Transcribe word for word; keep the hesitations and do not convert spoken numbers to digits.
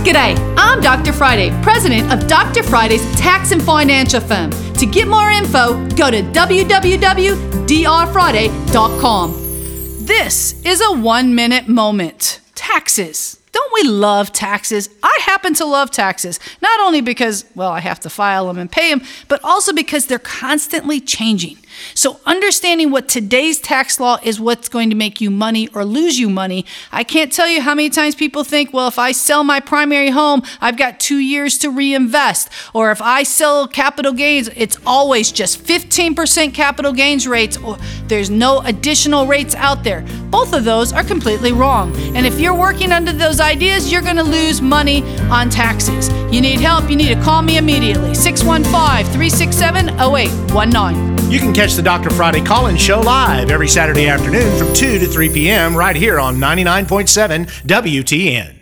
G'day, I'm Doctor Friday, president of Doctor Friday's Tax and Financial Firm. To get more info, go to w w w dot d r friday dot com. This is a one-minute moment. Taxes. Don't we love taxes? I happen to love taxes, not only because, well, I have to file them and pay them, but also because they're constantly changing. So understanding what today's tax law is what's going to make you money or lose you money. I can't tell you how many times people think, well, if I sell my primary home, I've got two years to reinvest. Or if I sell capital gains, it's always just fifteen percent capital gains rates, or there's no additional rates out there. Both of those are completely wrong. And if you're working under those ideas, you're going to lose money on taxes. You need help, you need to call me immediately. six one five, three six seven, zero eight one nine. You can catch the Doctor Friday call-in show live every Saturday afternoon from two to three p.m. right here on ninety-nine point seven W T N.